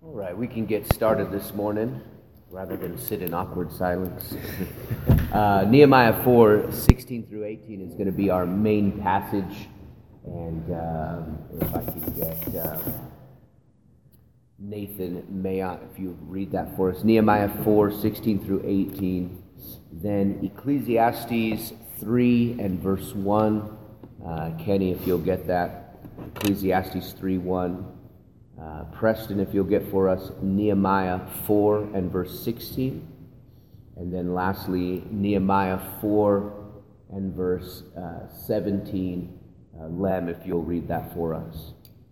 All right, we can get started this morning rather than sit in awkward silence. Nehemiah 4:16 through 18 is going to be our main passage. And if I can get Nathan Mayotte, if you read that for us. Nehemiah 4:16 through 18. Then Ecclesiastes 3 and verse 1. Kenny, if you'll get that. Ecclesiastes 3:1. Preston, if you'll get for us Nehemiah 4 and verse 16. And then lastly, Nehemiah 4 and verse 17. Lem, if you'll read that for us.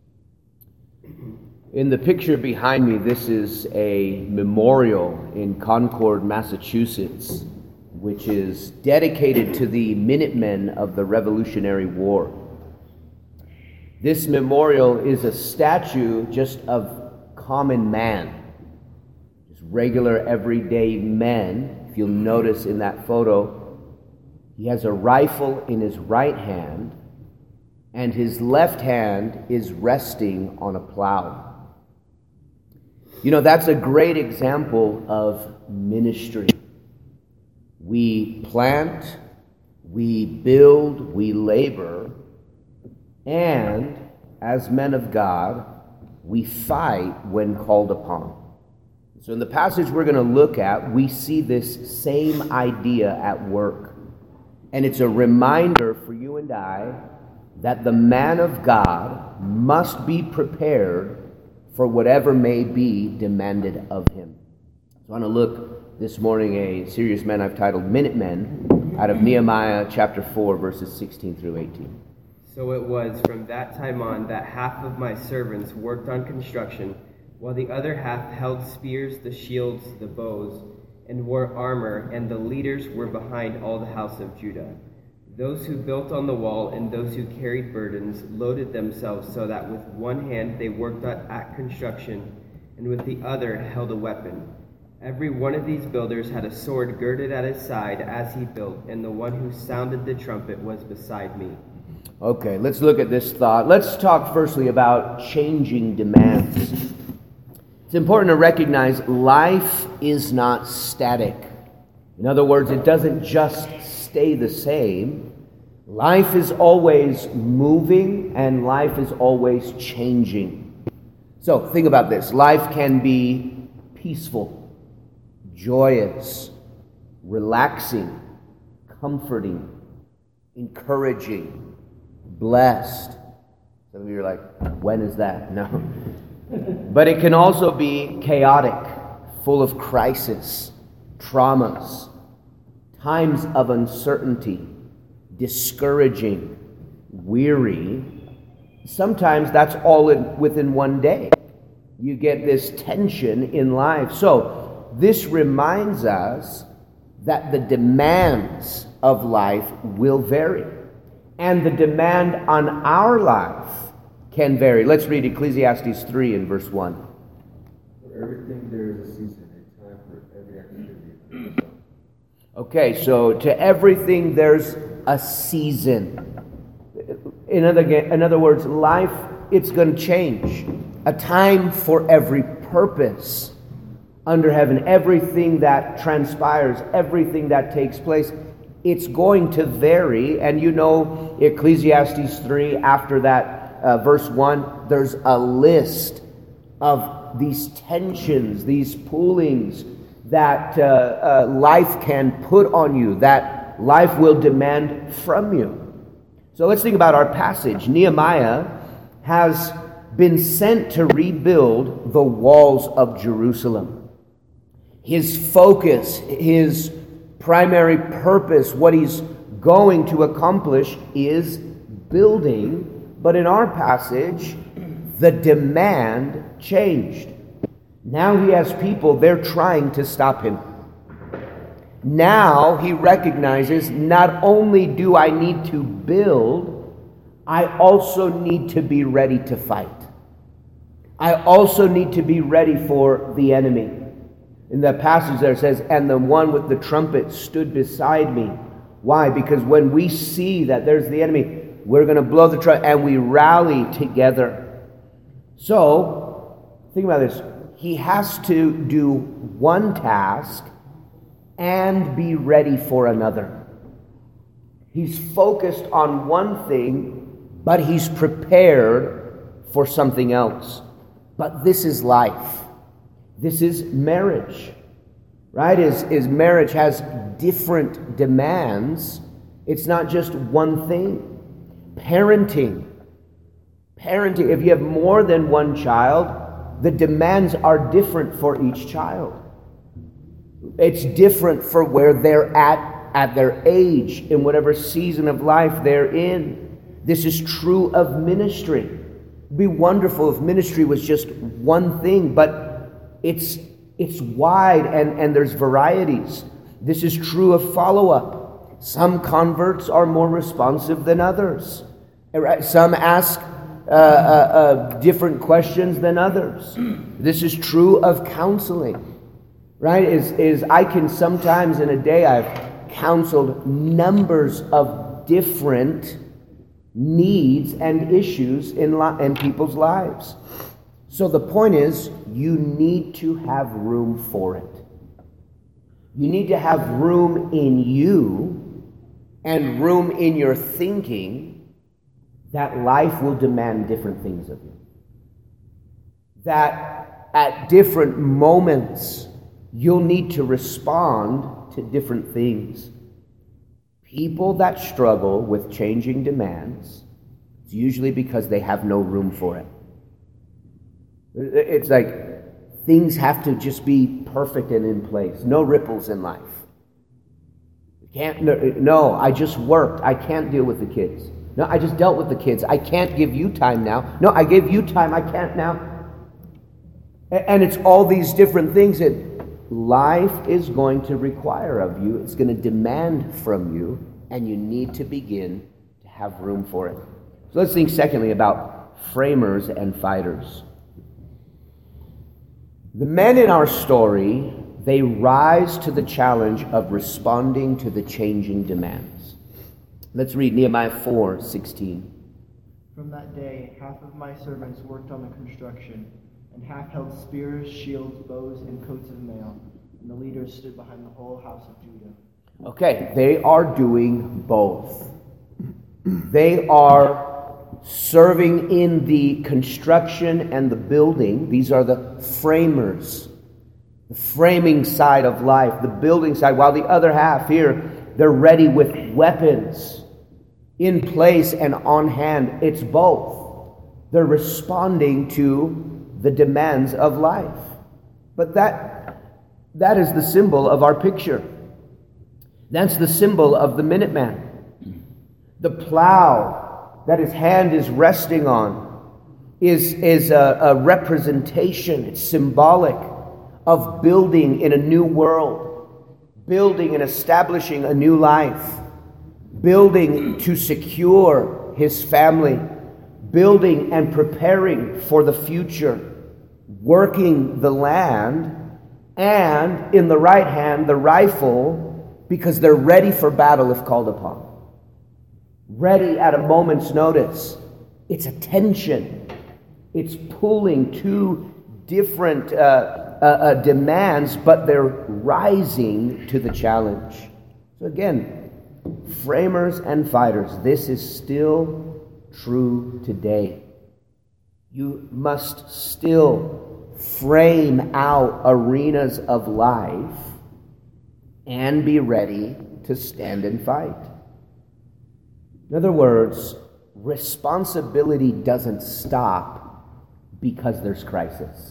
In the picture behind me, this is a memorial in Concord, Massachusetts, which is dedicated to the Minutemen of the Revolutionary War. This memorial is a statue just of common man, just regular everyday men. If you'll notice in that photo, he has a rifle in his right hand, and his left hand is resting on a plow. You know, that's a great example of ministry. We plant, we build, we labor, and as men of God, we fight when called upon. So in the passage we're going to look at, we see this same idea at work. And it's a reminder for you and I that the man of God must be prepared for whatever may be demanded of him. So I want to look this morning a serious man I've titled Minutemen out of Nehemiah chapter 4, verses 16 through 18. So it was from that time on that half of my servants worked on construction, while the other half held spears, the shields, the bows, and wore armor, and the leaders were behind all the house of Judah. Those who built on the wall and those who carried burdens loaded themselves so that with one hand they worked at construction, and with the other held a weapon. Every one of these builders had a sword girded at his side as he built, and the one who sounded the trumpet was beside me. Okay, let's look at this thought. Let's talk firstly about changing demands. It's important to recognize life is not static. In other words, it doesn't just stay the same. Life is always moving and life is always changing. So think about this. Life can be peaceful, joyous, relaxing, comforting, encouraging, blessed. Some of you are like, when is that? No. But it can also be chaotic, full of crisis, traumas, times of uncertainty, discouraging, weary. Sometimes that's all within one day. You get this tension in life. So this reminds us that the demands of life will vary. And the demand on our life can vary. Let's read Ecclesiastes 3 and verse 1. For everything there is a season, a time for every activity. Okay, so to everything there's a season. In other words, life, it's going to change. A time for every purpose under heaven. Everything that transpires, everything that takes place, it's going to vary. And you know, Ecclesiastes 3, after that verse 1, there's a list of these tensions, these pullings that life can put on you, that life will demand from you. So let's think about our passage. Nehemiah has been sent to rebuild the walls of Jerusalem. His focus, his primary purpose, what he's going to accomplish is building. But in our passage, the demand changed. Now he has people, they're trying to stop him. Now he recognizes, not only do I need to build, I also need to be ready to fight. I also need to be ready for the enemy. In the passage there it says, and the one with the trumpet stood beside me. Why? Because when we see that there's the enemy, we're going to blow the trumpet and we rally together. So, think about this. he has to do one task and be ready for another. He's focused on one thing, but he's prepared for something else. But this is life. This is marriage, right? Is marriage has different demands. It's not just one thing. Parenting. If you have more than one child, the demands are different for each child. It's different for where they're at their age, in whatever season of life they're in. This is true of ministry. It'd be wonderful if ministry was just one thing, but it's wide and there's varieties. This is true of follow-up. Some converts are more responsive than others. Some ask different questions than others. This is true of counseling, right? Is I can sometimes in a day I've counseled numbers of different needs and issues in people's lives. So the point is, you need to have room for it. You need to have room in you and room in your thinking that life will demand different things of you. That at different moments, you'll need to respond to different things. People that struggle with changing demands, it's usually because they have no room for it. It's like things have to just be perfect and in place. No ripples in life. No, I just worked. I can't deal with the kids. No, I just dealt with the kids. I can't give you time now. No, I gave you time. I can't now. And it's all these different things that life is going to require of you. It's going to demand from you, and you need to begin to have room for it. So let's think secondly about framers and fighters. The men in our story, they rise to the challenge of responding to the changing demands. Let's read Nehemiah 4:16. From that day, half of my servants worked on the construction, and half held spears, shields, bows, and coats of mail, and the leaders stood behind the whole house of Judah. Okay, they are doing both. They are serving in the construction and the building. These are the framers, the framing side of life, the building side, while the other half here, they're ready with weapons in place and on hand. It's both. They're responding to the demands of life. But that is the symbol of our picture. That's the symbol of the Minuteman. The plow that his hand is resting on is a representation, it's symbolic of building in a new world, building and establishing a new life, building to secure his family, building and preparing for the future, working the land, and in the right hand, the rifle, because they're ready for battle if called upon. Ready at a moment's notice. It's a tension. It's pulling two different demands, but they're rising to the challenge. So again, framers and fighters, this is still true today. You must still frame out arenas of life and be ready to stand and fight. In other words, responsibility doesn't stop because there's crisis.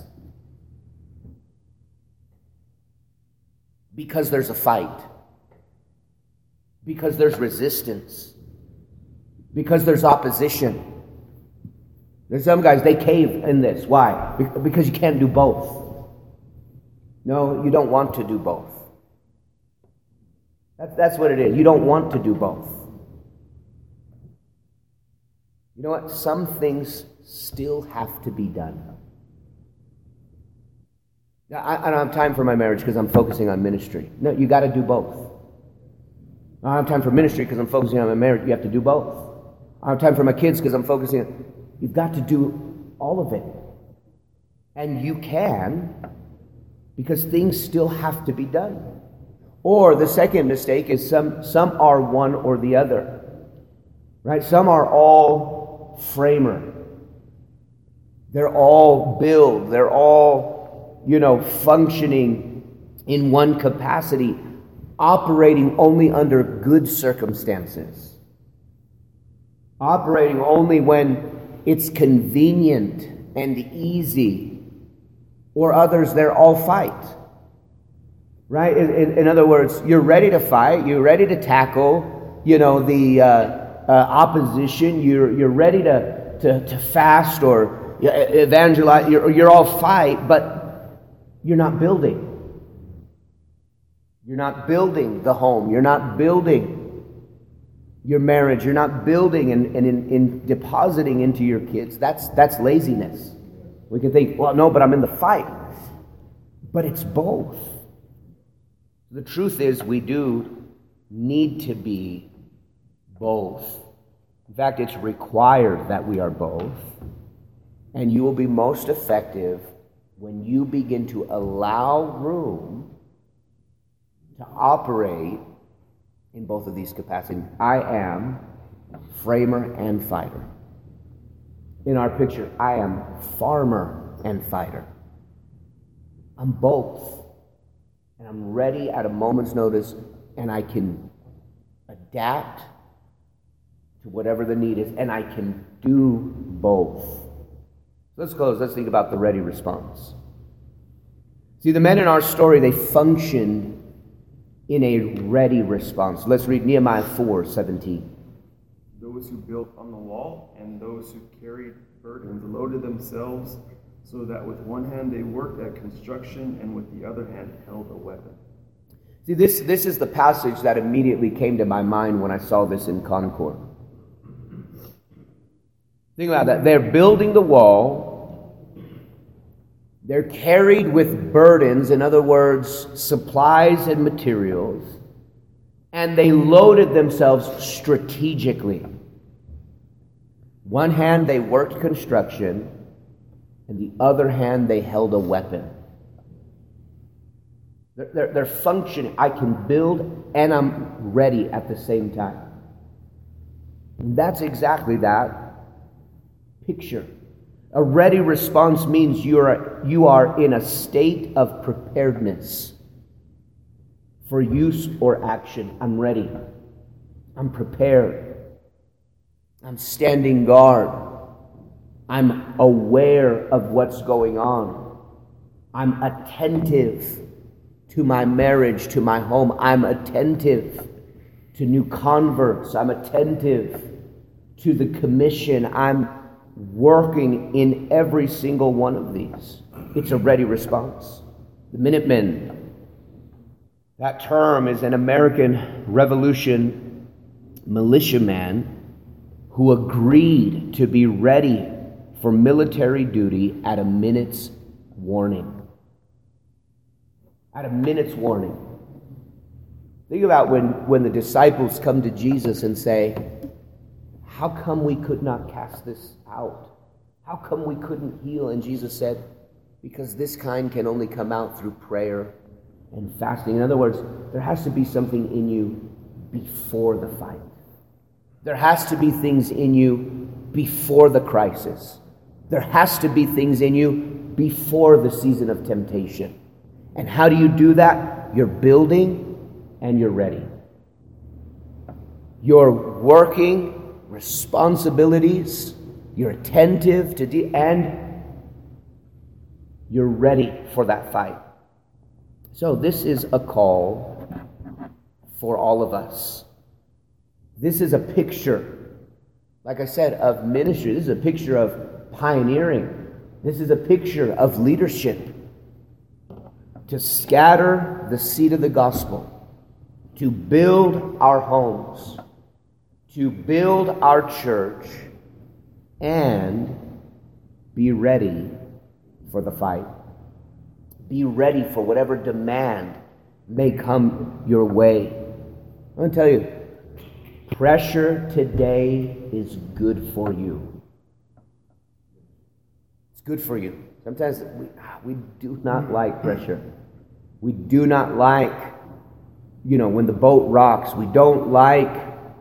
Because there's a fight. Because there's resistance. Because there's opposition. There's some guys, they cave in this. Why? Because you can't do both. No, you don't want to do both. That's what it is. You don't want to do both. You know what? Some things still have to be done. Now, I don't have time for my marriage because I'm focusing on ministry. No, you got to do both. I don't have time for ministry because I'm focusing on my marriage. You have to do both. I don't have time for my kids because I'm focusing on... You've got to do all of it. And you can, because things still have to be done. Or the second mistake is some are one or the other. Right? Some are all framer. They're all build. They're all, functioning in one capacity, operating only under good circumstances. Operating only when it's convenient and easy. Or others, they're all fight. Right? In other words, you're ready to fight. You're ready to tackle, the opposition. You're ready to fast or evangelize. You're all fight, but you're not building. You're not building the home. You're not building your marriage. You're not building and in depositing into your kids. That's laziness. We can think, well, no, but I'm in the fight. But it's both. The truth is, we do need to be both. In fact, it's required that we are both. And you will be most effective when you begin to allow room to operate in both of these capacities. I am framer and fighter. In our picture, I am farmer and fighter. I'm both. And I'm ready at a moment's notice, and I can adapt to whatever the need is, and I can do both. Let's close. Let's think about the ready response. See, the men in our story, they functioned in a ready response. Let's read Nehemiah 4:17. Those who built on the wall and those who carried burdens loaded themselves, so that with one hand they worked at construction and with the other hand held a weapon. See, this is the passage that immediately came to my mind when I saw this in Concord. Think about that. They're building the wall. They're carried with burdens, in other words, supplies and materials, and they loaded themselves strategically. One hand they worked construction, and the other hand, they held a weapon. They're functioning. I can build and I'm ready at the same time. And that's exactly that picture. A ready response means you are in a state of preparedness for use or action. I'm ready. I'm prepared. I'm standing guard. I'm aware of what's going on. I'm attentive to my marriage, to my home. I'm attentive to new converts. I'm attentive to the commission. I'm working in every single one of these. It's a ready response. The Minutemen, that term is an American Revolution militiaman who agreed to be ready for military duty at a minute's warning. At a minute's warning. Think about when the disciples come to Jesus and say, how come we could not cast this out? How come we couldn't heal? And Jesus said, because this kind can only come out through prayer and fasting. In other words, there has to be something in you before the fight. There has to be things in you before the crisis. There has to be things in you before the season of temptation. And how do you do that? You're building and you're ready. You're working responsibilities. You're attentive to and you're ready for that fight. So this is a call for all of us. This is a picture, like I said, of ministry. This is a picture of pioneering. This is a picture of leadership. To scatter the seed of the gospel, to build our homes, to build our church, and be ready for the fight. Be ready for whatever demand may come your way. I'm going to tell you, pressure today is good for you. It's good for you. Sometimes we do not like pressure. We do not like, when the boat rocks. We don't like,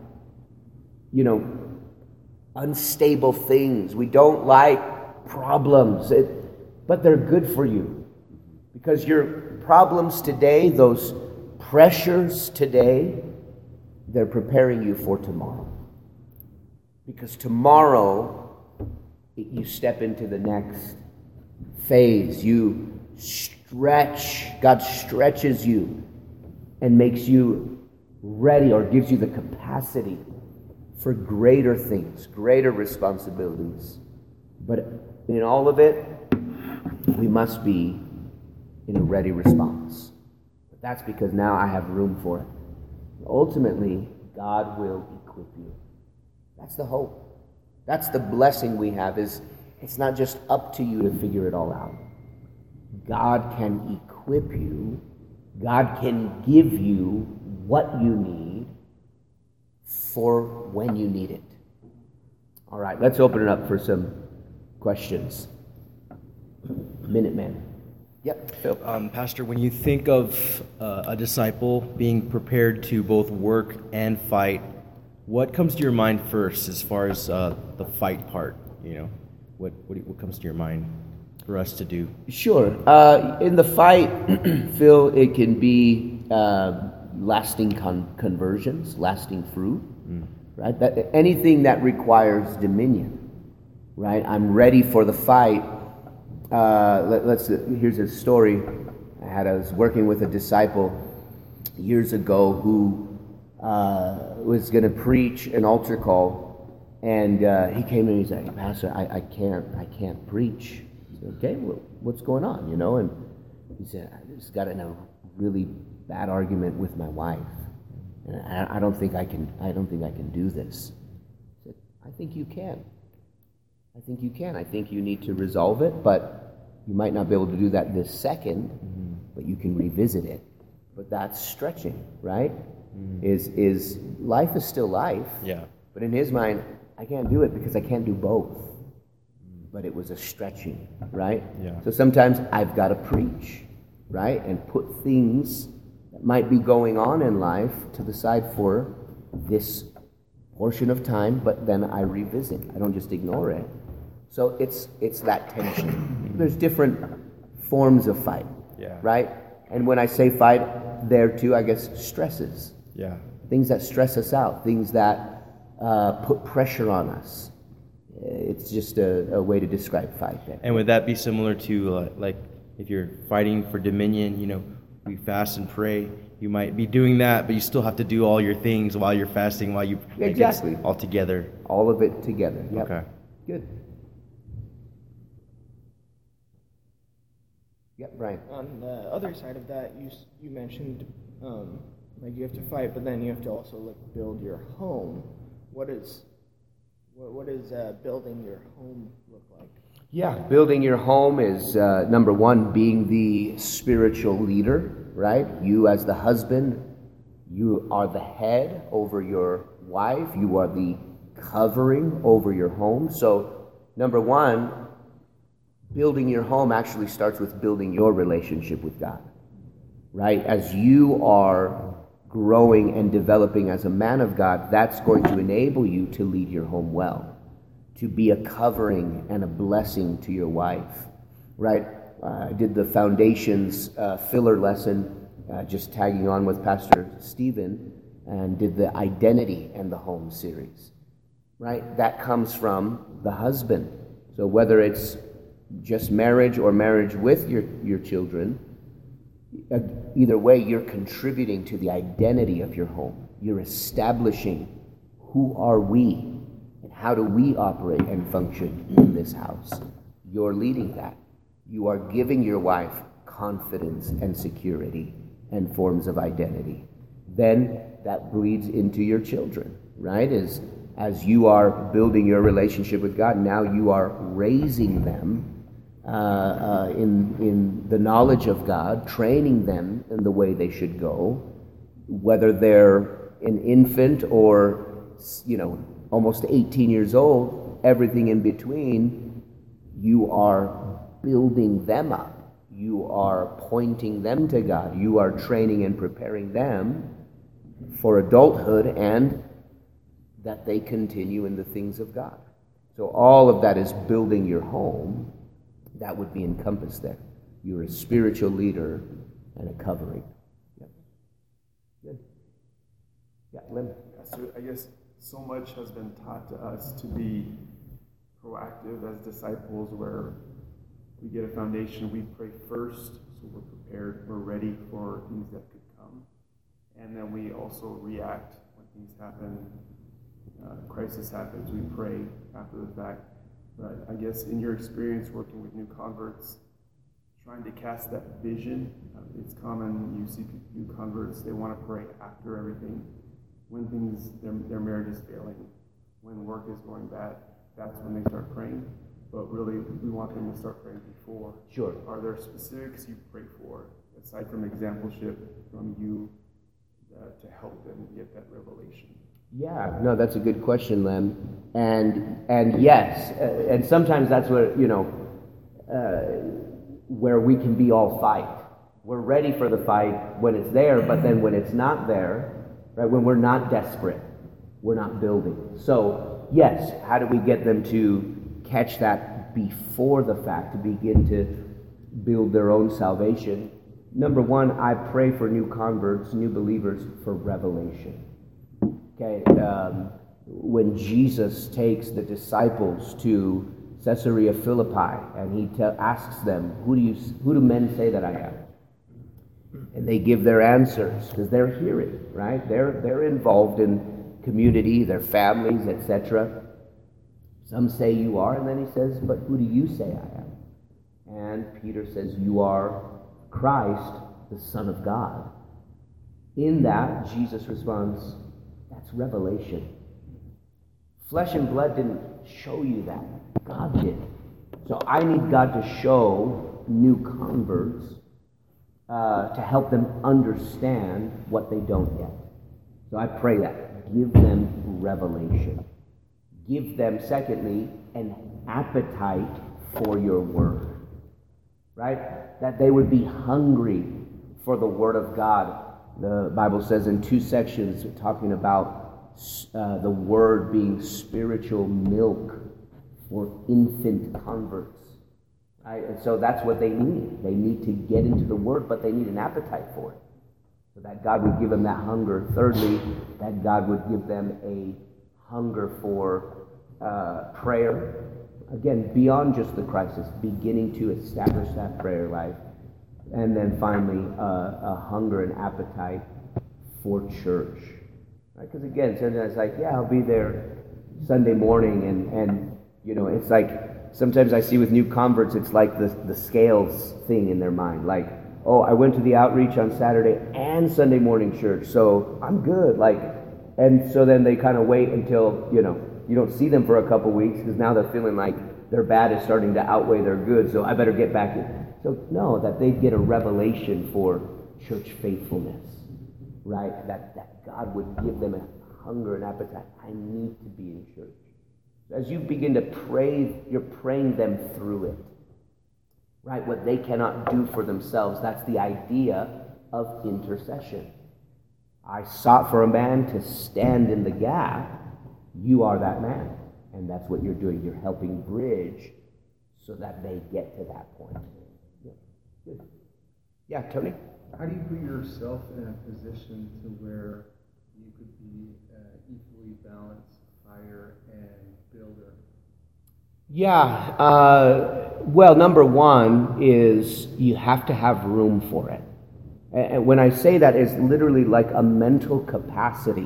unstable things. We don't like problems. But they're good for you. Because your problems today, those pressures today, they're preparing you for tomorrow. Because tomorrow, you step into the next phase. You stretch. God stretches you and makes you ready, or gives you the capacity for greater things, greater responsibilities. But in all of it, we must be in a ready response. But that's because now I have room for it. Ultimately, God will equip you. That's the hope. That's the blessing we have, is it's not just up to you to figure it all out. God can equip you. God can give you what you need for when you need it. All right, let's open it up for some questions. Minuteman. Yep, Phil. Pastor, when you think of a disciple being prepared to both work and fight, what comes to your mind first as far as the fight part? What comes to your mind for us to do? Sure. In the fight, Phil, it can be lasting conversions, lasting fruit, right? Anything that requires dominion, right? I'm ready for the fight. Here's a story. I was working with a disciple years ago who was going to preach an altar call, and he came in and he's like, "Pastor, I can't preach." I said, "Okay, well, what's going on?" And he said, "I just got in a really bad argument with my wife, and I don't think I can do this." I said, "I think you can. I think you can. I think you need to resolve it, but you might not be able to do that this second, but you can revisit it." But that's stretching, right? Is life is still life. Yeah. But in his mind, I can't do it because I can't do both. But it was a stretching, right? Yeah. So sometimes I've got to preach, right? And put things that might be going on in life to the side for this portion of time, but then I revisit. I don't just ignore it. So it's that tension. There's different forms of fight, right? And when I say fight, there too, I guess stresses. Yeah. Things that stress us out, things that put pressure on us. It's just a way to describe fight there. And would that be similar to like if you're fighting for dominion, we fast and pray, you might be doing that, but you still have to do all your things while you're fasting, while you exactly all together. All of it together. Yep. Okay. Good. Yep, Brian. On the other side of that, you mentioned you have to fight, but then you have to also build your home. What does building your home look like? Yeah, building your home is number one, being the spiritual leader, right? You as the husband, you are the head over your wife. You are the covering over your home. So number one, building your home actually starts with building your relationship with God, right? As you are growing and developing as a man of God, that's going to enable you to lead your home well, to be a covering and a blessing to your wife, right? I did the Foundations filler lesson, just tagging on with Pastor Stephen, and did the Identity and the Home series, right? That comes from the husband. So whether it's just marriage or marriage with your children, either way, you're contributing to the identity of your home. You're establishing who are we and how do we operate and function in this house. You're leading that. You are giving your wife confidence and security and forms of identity. Then that bleeds into your children, right? As you are building your relationship with God, now you are raising them in the knowledge of God, training them in the way they should go, whether they're an infant or, almost 18 years old, everything in between, you are building them up. You are pointing them to God. You are training and preparing them for adulthood and that they continue in the things of God. So all of that is building your home. That would be encompassed there. You're a spiritual leader and a covering. Yep. Good. Yeah, Lynn. So I guess so much has been taught to us to be proactive as disciples, where we get a foundation, we pray first, so we're prepared, we're ready for things that could come. And then we also react when things happen, crisis happens, we pray after the fact. But I guess in your experience working with new converts, trying to cast that vision, it's common, you see new converts, they want to pray after everything. When things, their marriage is failing, when work is going bad, that's when they start praying. But really, we want them to start praying before. Sure. Are there specifics you pray for, aside from exampleship from you, to help them get that revelation? Yeah, no, that's a good question, Lem. And yes, and sometimes that's where, where we can be all fight. We're ready for the fight when it's there, but then when it's not there, right, when we're not desperate, we're not building. So, yes, how do we get them to catch that before the fact, to begin to build their own salvation? Number one, I pray for new converts, new believers, for revelation. Okay, when Jesus takes the disciples to Caesarea Philippi and he asks them, who do men say that I am? And they give their answers because they're hearing, right? They're involved in community, their families, etc. Some say you are, and then he says, but who do you say I am? And Peter says, you are Christ, the Son of God. In that, Jesus responds, that's revelation. Flesh and blood didn't show you that. God did. So I need God to show new converts to help them understand what they don't yet. So I pray that. Give them revelation. Give them, secondly, an appetite for your word. Right? That they would be hungry for the word of God. The Bible says in 2 sections talking about the word being spiritual milk for infant converts. Right? And so that's what they need. They need to get into the word, but they need an appetite for it. So that God would give them that hunger. Thirdly, that God would give them a hunger for prayer. Again, beyond just the crisis, beginning to establish that prayer life. And then finally, a hunger and appetite for church. Because again, sometimes it's like, yeah, I'll be there Sunday morning, and it's like, sometimes I see with new converts, it's like the scales thing in their mind. Like, oh, I went to the outreach on Saturday and Sunday morning church, so I'm good. And so then they kind of wait until, you don't see them for a couple weeks, because now they're feeling like their bad is starting to outweigh their good, so I better get back in. So no, that they get a revelation for church faithfulness, right? That God would give them a hunger and appetite. I need to be in church. As you begin to pray, you're praying them through it, right? What they cannot do for themselves. That's the idea of intercession. I sought for a man to stand in the gap. You are that man. And that's what you're doing. You're helping bridge so that they get to that point. Yeah. Good. Yeah, Tony? How do you put yourself in a position to where you could be equally balanced fighter and builder? Yeah. Well, number one is you have to have room for it. And when I say that, it's literally like a mental capacity.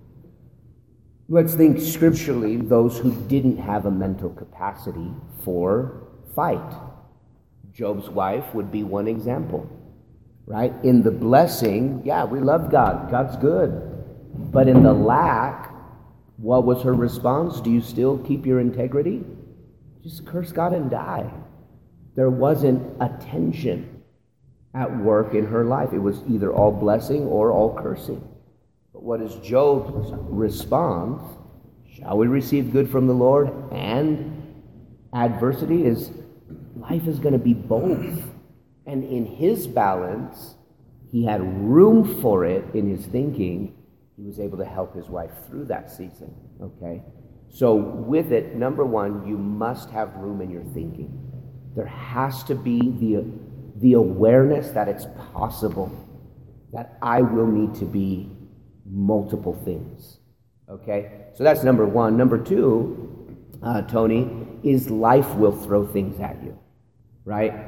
Let's think scripturally, those who didn't have a mental capacity for fight. Job's wife would be one example, right? In the blessing, yeah, we love God. God's good. But in the lack, what was her response? Do you still keep your integrity? Just curse God and die. There wasn't a tension at work in her life. It was either all blessing or all cursing. But what is Job's response? Shall we receive good from the Lord and adversity? Is life is going to be both. And in his balance, he had room for it in his thinking. He was able to help his wife through that season, okay? So with it, number one, you must have room in your thinking. There has to be the awareness that it's possible that I will need to be multiple things, okay? So that's number one. Number two, Tony, is life will throw things at you, right?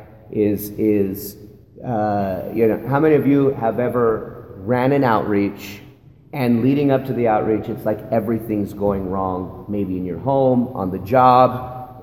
How many of you have ever ran an outreach and leading up to the outreach, it's like everything's going wrong, maybe in your home, on the job,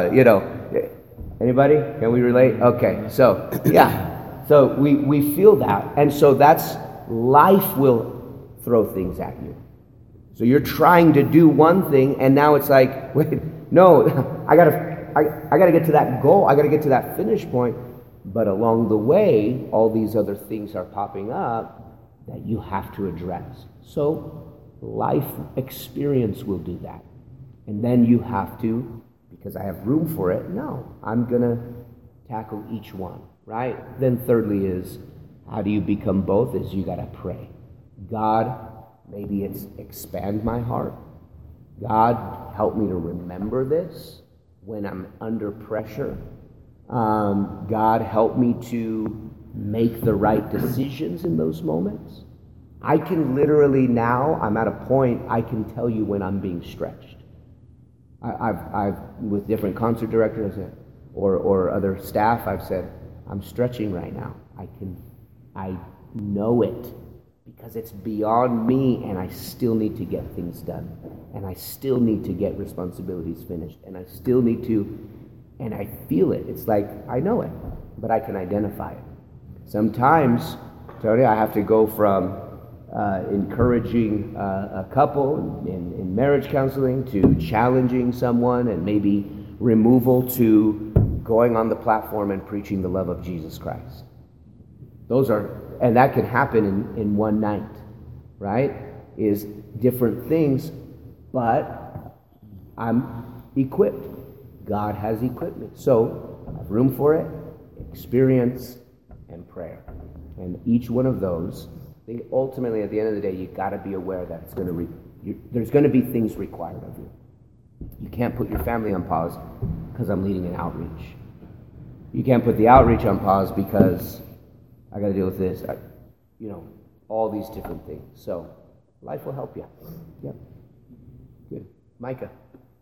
anybody? Can we relate? Okay, so, yeah. So we feel that. And so that's, life will throw things at you. So you're trying to do one thing, and now it's like, wait, no, I gotta get to that goal. I gotta get to that finish point. But along the way, all these other things are popping up that you have to address. So life experience will do that. And then you have to, because I have room for it, no, I'm going to tackle each one, right? Then thirdly is, how do you become both? Is you got to pray. God, maybe it's expand my heart. God, help me to remember this when I'm under pressure. God, help me to make the right decisions in those moments. I can literally now, I'm at a point, I can tell you when I'm being stretched. I've with different concert directors or other staff, I've said, I'm stretching right now. I know it because it's beyond me, and I still need to get things done. And I still need to get responsibilities finished. And I still need to, and I feel it. It's like, I know it, but I can identify it. Sometimes, Tony, I have to go from encouraging a couple in marriage counseling to challenging someone and maybe removal to going on the platform and preaching the love of Jesus Christ. And that can happen in one night, right? Is different things, but I'm equipped. God has equipped me. So I have room for it, experience, and prayer. And each one of those, I think ultimately at the end of the day, you've got to be aware that it's going to there's going to be things required of you. You can't put your family on pause because I'm leading an outreach. You can't put the outreach on pause because I got to deal with this. All these different things. So life will help you. Yep. Good. Micah.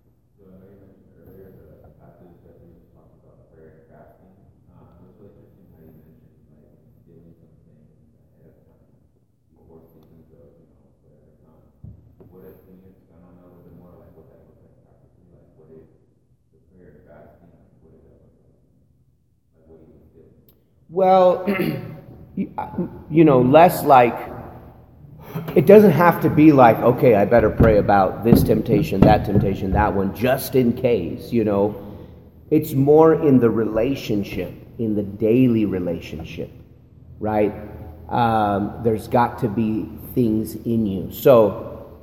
Well, less like, it doesn't have to be like, okay, I better pray about this temptation, that one, just in case, It's more in the relationship, in the daily relationship, right? There's got to be things in you. So,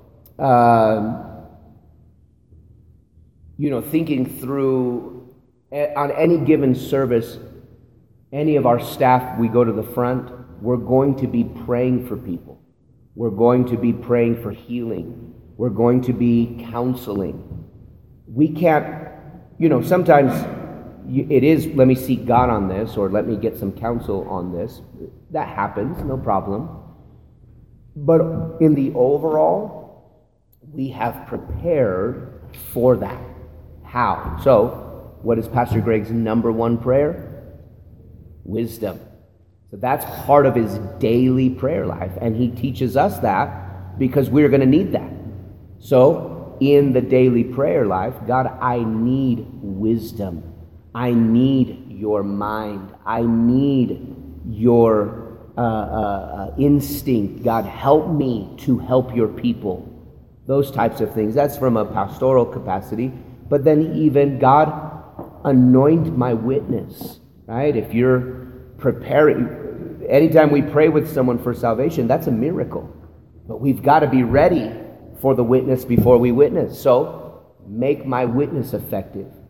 thinking through, on any given service, any of our staff, we go to the front, we're going to be praying for people. We're going to be praying for healing. We're going to be counseling. We can't, sometimes it is, let me seek God on this, or let me get some counsel on this. That happens, no problem. But in the overall, we have prepared for that. How? So, what is Pastor Greg's number one prayer? Wisdom. So that's part of his daily prayer life, and he teaches us that because we're going to need that. So in the daily prayer life, God, I need wisdom. I need your mind. I need your instinct. God, help me to help your people. Those types of things. That's from a pastoral capacity. But then even, God, anoint my witness. Right? If you're preparing, anytime we pray with someone for salvation, that's a miracle. But we've got to be ready for the witness before we witness. So, make my witness effective.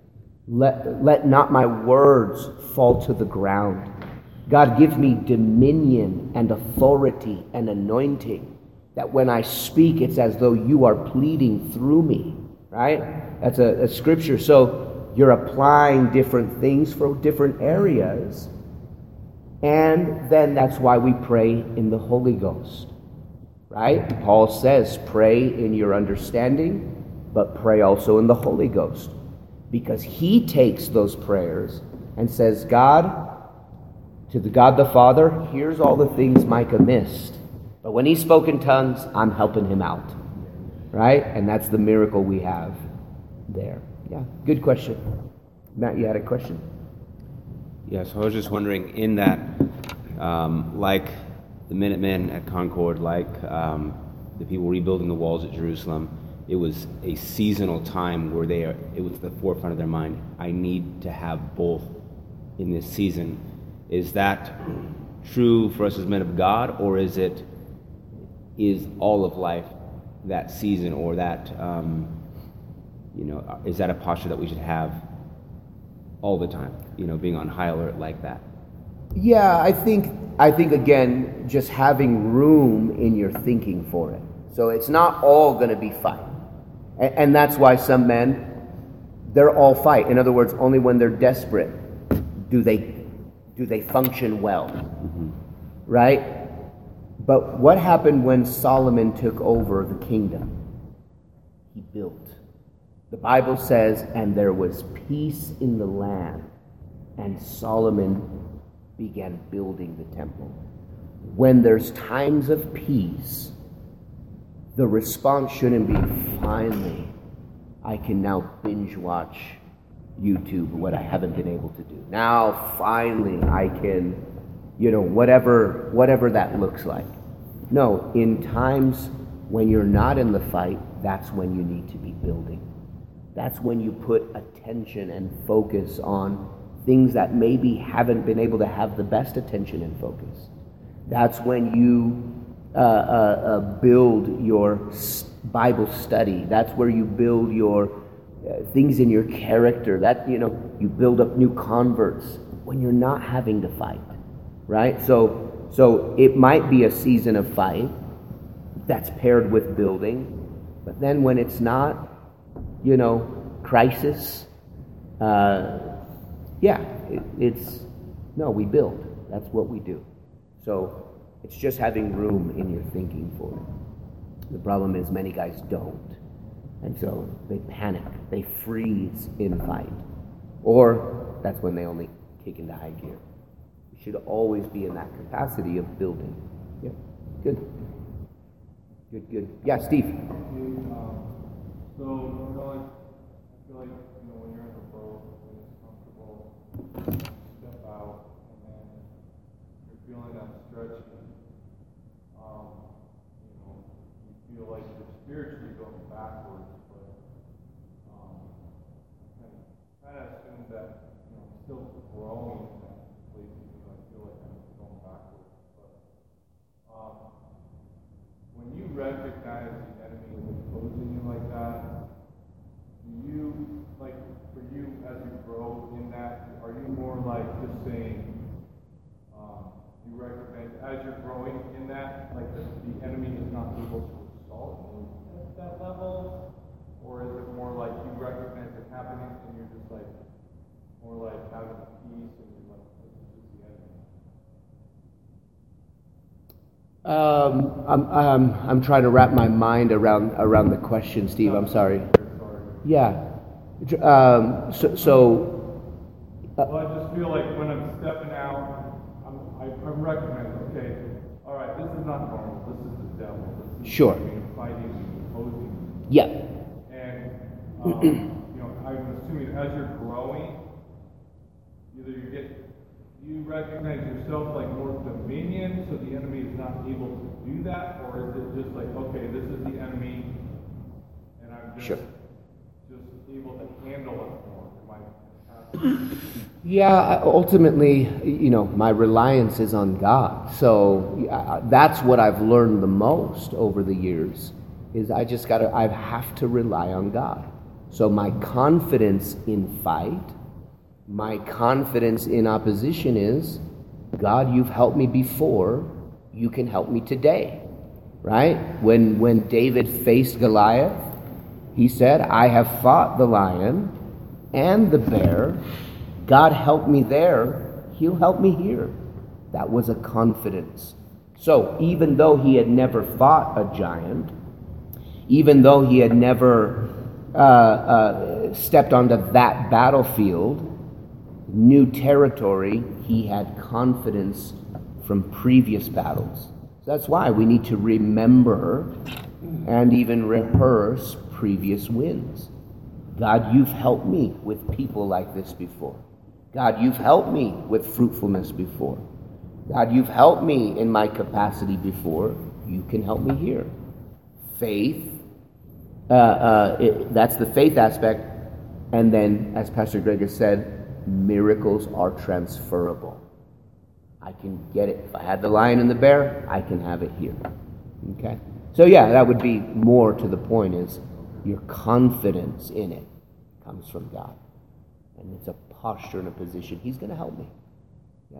Let not my words fall to the ground. God, give me dominion and authority and anointing, that when I speak, it's as though you are pleading through me, right? That's a scripture. So you're applying different things for different areas. And then that's why we pray in the Holy Ghost, right? Paul says, pray in your understanding, but pray also in the Holy Ghost. Because he takes those prayers and says, God, to the God the Father, here's all the things Micah missed. But when he spoke in tongues, I'm helping him out. Right? And that's the miracle we have there. Yeah, good question. Matt, you had a question? Yeah, so I was just wondering, in that, like the Minutemen at Concord, like the people rebuilding the walls at Jerusalem, it was a seasonal time where it was the forefront of their mind. I need to have both in this season. Is that true for us as men of God, or is all of life that season, or that, is that a posture that we should have all the time, being on high alert like that? Yeah, I think again, just having room in your thinking for it. So it's not all going to be fight. And that's why some men, they're all fight. In other words, only when they're desperate do they function well. Mm-hmm. Right? But what happened when Solomon took over the kingdom? He built. The Bible says, and there was peace in the land, and Solomon began building the temple. When there's times of peace, the response shouldn't be, finally, I can now binge watch YouTube, what I haven't been able to do. Now, finally, I can, whatever that looks like. No, in times when you're not in the fight, that's when you need to be building. That's when you put attention and focus on things that maybe haven't been able to have the best attention and focus. That's when you build your Bible study. That's where you build your things in your character. That you build up new converts when you're not having to fight, right? So it might be a season of fight that's paired with building, but then when it's not, crisis, we build. That's what we do. So it's just having room in your thinking for it. The problem is many guys don't. And so they panic. They freeze in fight. Or that's when they only kick into high gear. You should always be in that capacity of building. Yeah, good. Good. Yeah, Steve. So, I feel like, when you're in the boat, when it's comfortable, step out, and then you're feeling that stretching. You feel like you're spiritually going backwards, but kind of assume that, I'm still growing in that place, even though I feel like I'm going backwards. But when you recognize the enemy opposing you like that, do you, for you as you grow in that, are you more like just saying, you recognize as you're growing in that, like the enemy is not able to assault you at that level? Or is it more like you recognize it happening and you're just more like having peace and you're like, this is just the enemy? I'm trying to wrap my mind around the question, Steve. I'm sorry. Yeah. Well, I just feel like when I'm stepping out, I'm recognizing, okay, all right, this is not normal. This is the devil. This is sure. Fighting and opposing. Yeah. And I'm assuming as you're growing, either you recognize yourself like more dominion, so the enemy is not able to do that, or is it just like, okay, this is the enemy, and I'm just able to handle it more? Yeah, ultimately, my reliance is on God. So that's what I've learned the most over the years, is I have to rely on God. So my confidence in fight My confidence in opposition is, God, you've helped me before, you can help me today. Right? When David faced Goliath, he said, I have fought the lion and the bear. God helped me there, he'll help me here. That was a confidence. So even though he had never fought a giant, even though he had never stepped onto that battlefield, new territory, he had confidence from previous battles. So that's why we need to remember and even rehearse previous wins. God, you've helped me with people like this before. God, you've helped me with fruitfulness before. God, you've helped me in my capacity before. You can help me here. Faith, that's the faith aspect. And then, as Pastor Greg has said, miracles are transferable. I can get it. If I had the lion and the bear, I can have it here. Okay? So yeah, that would be more to the point, is your confidence in it comes from God. And it's a posture and a position. He's going to help me. Yeah.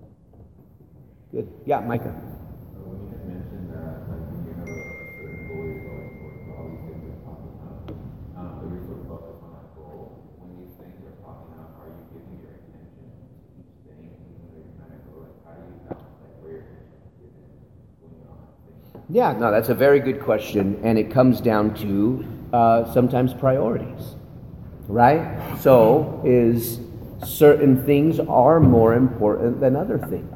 Good. Yeah, Micah. When you had mentioned that, like, when you have a certain goal you're going towards, all these things are popping up, but you're so focused on that goal. When these things are popping up, are you giving your attention to each thing, even though you're trying to go, like, how do you balance, like, where your attention is given when you're on things? Yeah, no, that's a very good question, and it comes down to sometimes priorities, right? So, is certain things are more important than other things.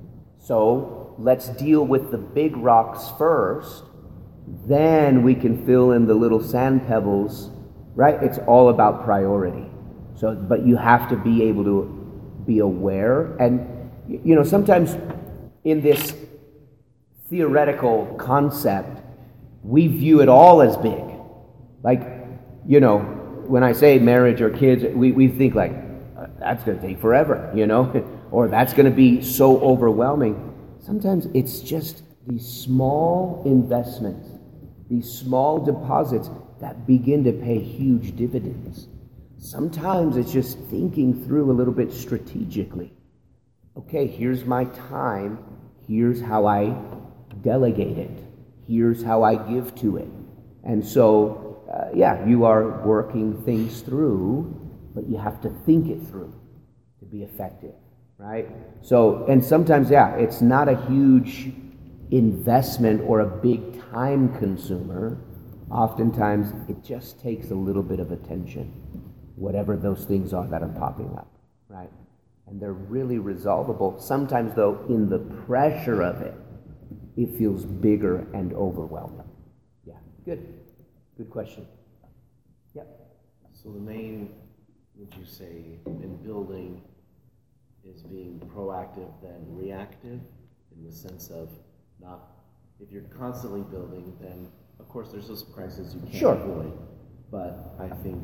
So let's deal with the big rocks first, then we can fill in the little sand pebbles, right? It's all about priority. So, but you have to be able to be aware. And, you know, sometimes in this theoretical concept, we view it all as big. Like, you know, when I say marriage or kids, we think like, that's going to take forever, you know, or that's going to be so overwhelming. Sometimes it's just these small investments, these small deposits that begin to pay huge dividends. Sometimes it's just thinking through a little bit strategically. Okay, here's my time. Here's how I delegate it. Here's how I give to it. And so, you are working things through, but you have to think it through to be effective, right? So, and sometimes, it's not a huge investment or a big time consumer. Oftentimes, it just takes a little bit of attention, whatever those things are that are popping up, right? And they're really resolvable. Sometimes, though, in the pressure of it, it feels bigger and overwhelming. Yeah, good. Good question. Yep. So the main, would you say, in building is being proactive than reactive, in the sense of not, if you're constantly building, then of course there's those crises you can't avoid. But I think,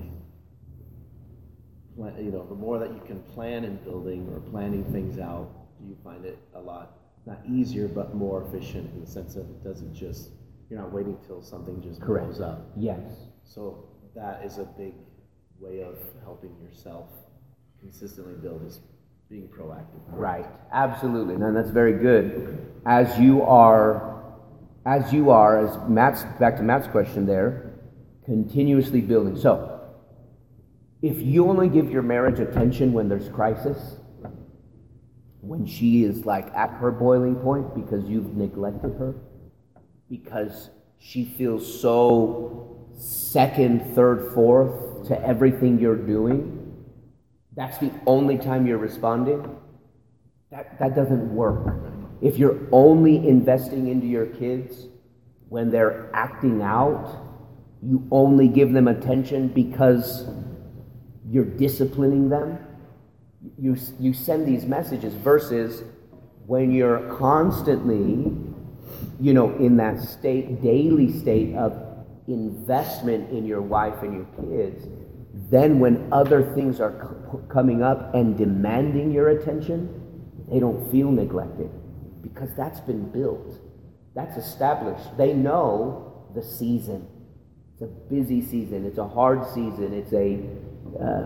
you know, the more that you can plan in building or planning things out, you find it a lot, not easier, but more efficient, in the sense of it doesn't just, you're not waiting till something just blows up. Yes. So that is a big way of helping yourself consistently build, is being proactive. Right. Absolutely. And that's very good. As you are, as Matt's, back to Matt's question there, continuously building. So, if you only give your marriage attention when there's crisis, when she is like at her boiling point because you've neglected her, because she feels so second, third, fourth to everything you're doing, that's the only time you're responding, that doesn't work. If you're only investing into your kids when they're acting out, you only give them attention because you're disciplining them, you send these messages, versus when you're constantly, you know, in that state, daily state of investment in your wife and your kids, then when other things are coming up and demanding your attention, they don't feel neglected, because that's been built. That's established. They know the season. It's a busy season. It's a hard season. It's a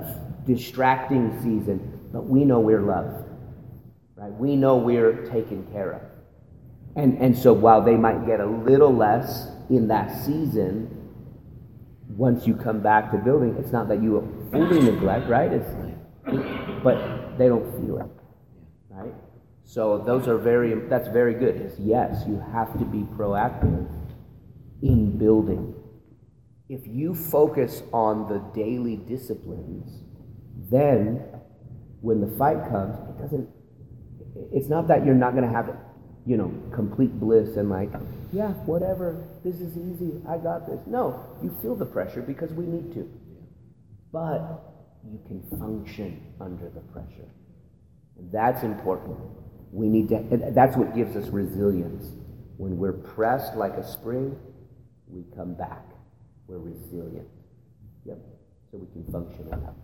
distracting season, but we know we're loved, right? We know we're taken care of. And so while they might get a little less in that season, once you come back to building, it's not that you fully neglect, right? But they don't feel it, right? So that's very good. Yes, you have to be proactive in building. If you focus on the daily disciplines, then when the fight comes, it's not that you're not going to have, complete bliss and like, yeah, whatever, this is easy, I got this. No, you feel the pressure because we need to. But you can function under the pressure. And that's important. That's what gives us resilience. When we're pressed like a spring, we come back. We're resilient. Yep. So we can function in that.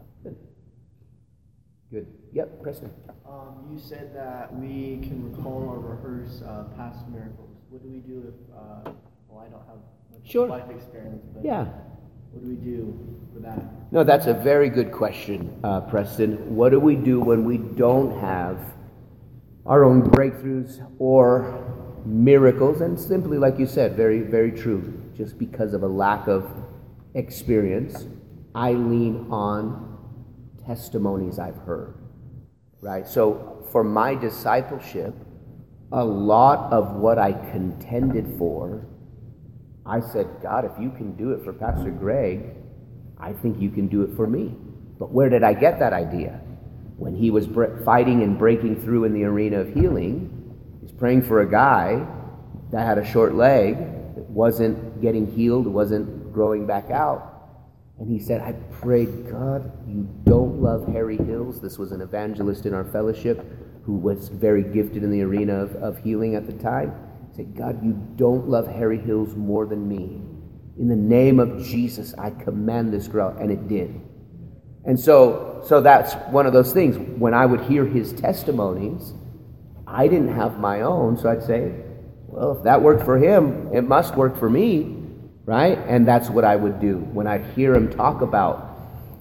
Good. Yep, Preston. You said that we can recall or rehearse past miracles. What do we do if, I don't have much life experience, but what do we do for that? No, that's a very good question, Preston. What do we do when we don't have our own breakthroughs or miracles? And simply, like you said, very, very true. Just because of a lack of experience, I lean on testimonies I've heard, right? So for my discipleship, a lot of what I contended for, I said, God, if you can do it for Pastor Greg, I think you can do it for me. But where did I get that idea? When he was fighting and breaking through in the arena of healing, he's praying for a guy that had a short leg, that wasn't getting healed, wasn't growing back out. And he said, I prayed, God, you don't love Harry Hills. This was an evangelist in our fellowship who was very gifted in the arena of healing at the time. He said, God, you don't love Harry Hills more than me. In the name of Jesus, I command this girl. And it did. And so that's one of those things. When I would hear his testimonies, I didn't have my own. So I'd say, well, if that worked for him, it must work for me. Right? And that's what I would do when I'd hear him talk about,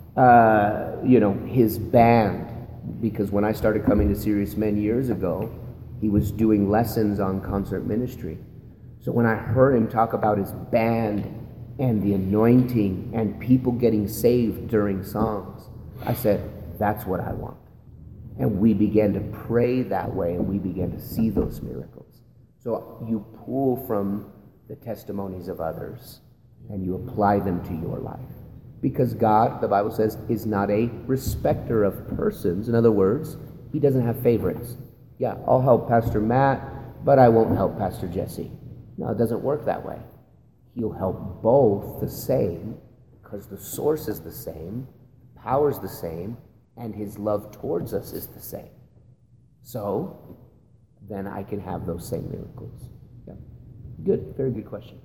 his band. Because when I started coming to Serious Men years ago, he was doing lessons on concert ministry. So when I heard him talk about his band and the anointing and people getting saved during songs, I said, that's what I want. And we began to pray that way, and we began to see those miracles. So you pull from the testimonies of others, and you apply them to your life. Because God, the Bible says, is not a respecter of persons. In other words, he doesn't have favorites. Yeah, I'll help Pastor Matt, but I won't help Pastor Jesse. No, it doesn't work that way. He'll help both the same, because the source is the same, power is the same, and his love towards us is the same. So, then I can have those same miracles. Yeah. Good, very good question.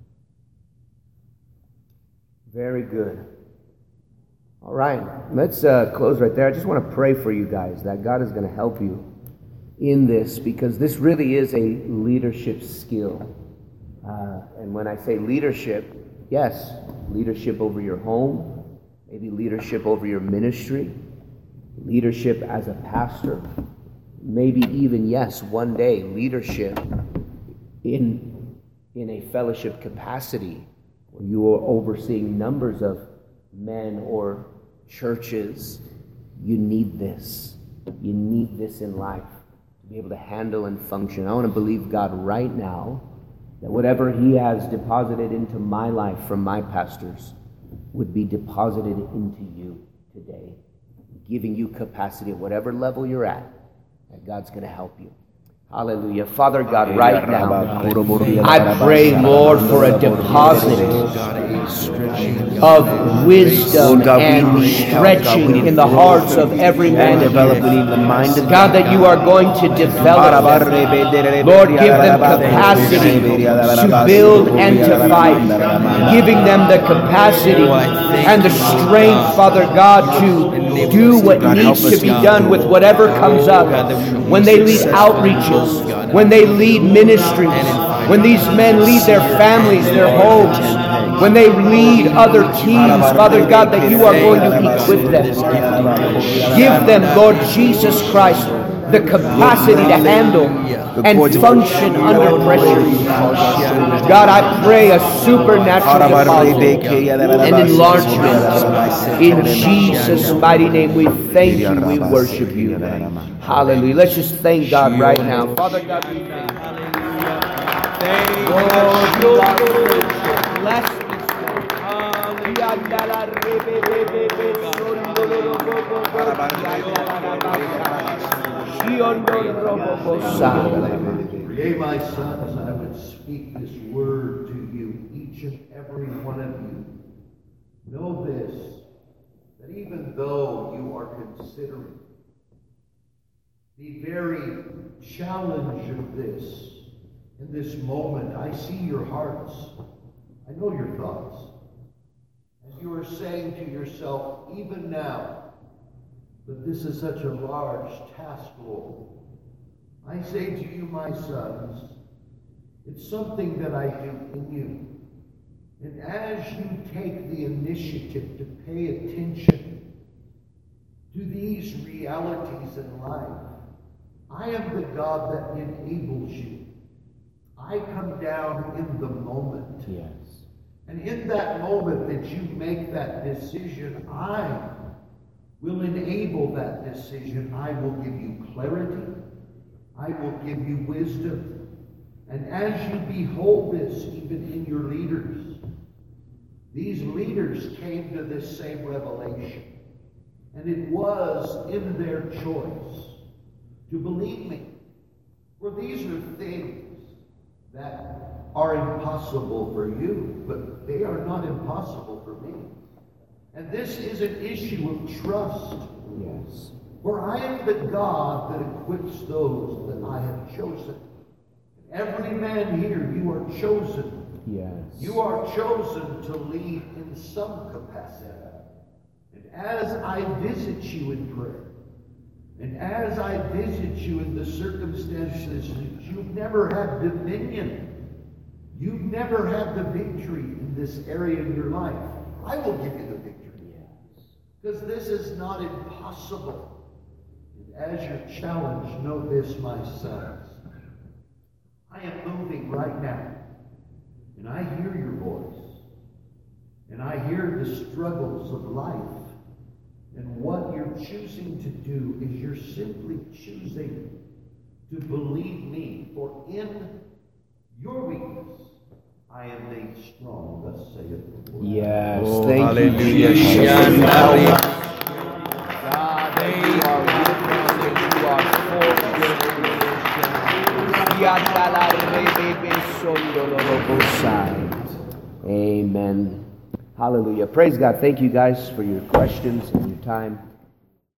Very good. All right, let's close right there. I just want to pray for you guys that God is going to help you in this, because this really is a leadership skill. And when I say leadership, yes, leadership over your home, maybe leadership over your ministry, leadership as a pastor, maybe even, yes, one day, leadership in a fellowship capacity, where you are overseeing numbers of men or churches. You need this. You need this in life to be able to handle and function. I want to believe God right now that whatever he has deposited into my life from my pastors would be deposited into you today, giving you capacity at whatever level you're at, that God's going to help you. Hallelujah. Father God, right now, I pray, Lord, for a deposit of wisdom and stretching in the hearts of every man here. God, that you are going to develop them. Lord, give them capacity to build and to fight, giving them the capacity and the strength, Father God, to do what needs to be done with whatever comes up. When they lead outreaches, when they lead ministries, when these men lead their families, their homes, when they lead other teams, Father God, that you are going to equip them. Give them, Lord Jesus Christ, the capacity to handle and function under pressure. God, I pray a supernatural deposit and enlargement. In Jesus' mighty name, we thank you, we worship you. Hallelujah. Let's just thank God right now. Father God, we thank you. Lord, you are good. Bless this Yea, my sons, I would speak this word to you, each and every one of you. Know this, that even though you are considering the very challenge of this, in this moment, I see your hearts. I know your thoughts. As you are saying to yourself, even now, that this is such a large task, Lord. I say to you, my sons, it's something that I do in you. And as you take the initiative to pay attention to these realities in life, I am the God that enables you. I come down in the moment. Yes. And in that moment that you make that decision, I will enable that decision. I will give you clarity. I will give you wisdom. And as you behold this, even in your leaders, these leaders came to this same revelation. And it was in their choice to believe me. For these are things that are impossible for you, but they are not impossible for me. And this is an issue of trust. Yes. For I am the God that equips those that I have chosen. Every man here, you are chosen. Yes. You are chosen to lead in some capacity. And as I visit you in prayer, and as I visit you in the circumstances that you've never had dominion, you've never had the victory in this area in your life, I will give you the victory. Because this is not impossible. And as your challenge, know this, my sons. I am moving right now. And I hear your voice. And I hear the struggles of life. And what you're choosing to do is you're simply choosing to believe me. For in your weakness, I am made strong, thus saith the Lord. Yes, Oh, thank hallelujah. you, Jesus. Shan, hallelujah. God, that you are with us, that you are for us. Amen. Hallelujah. Praise God. Thank you guys for your questions and your time.